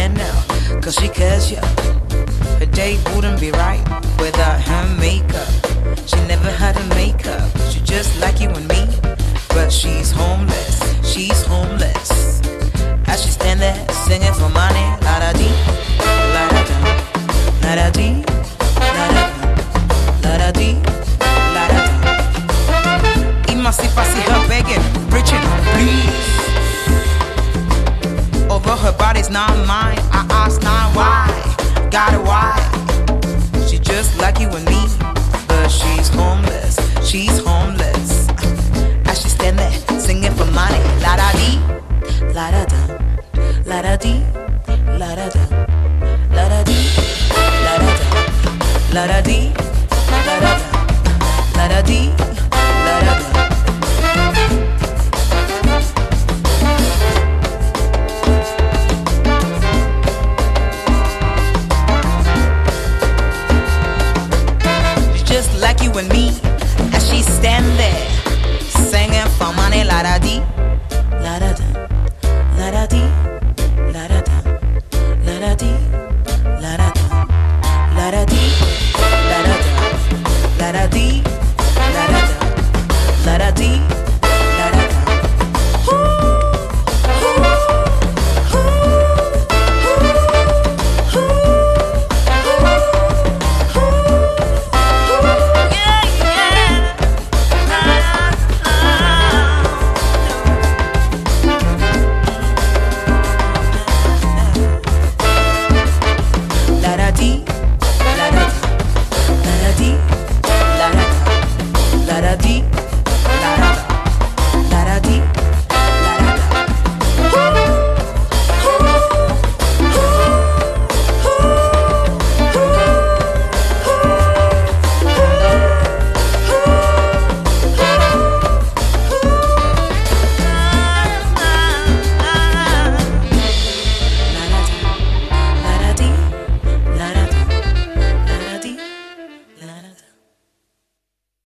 stand out, cause she cares, yeah. Her day wouldn't be right without her makeup. She never had a makeup, she just like you and me. But she's homeless, as she stand there singing for money. La da dee, la da da, la da dee, la da da, la da dee, la da da. Even if I see her begging, preaching, please. Although her body's not mine, I ask now why, got it why. She just like you and me, but she's homeless, as she stand there singing for money. La da dee, la da da, la da dee, la da da, la da dee, la da da, la da dee, la da da, la da dee, la da da. Just like you and me, as she stand there singing for money. La da dee, la da da, la da dee, la da da, la da dee, la da da, la da dee, la da da, la da dee, la da da, la da dee.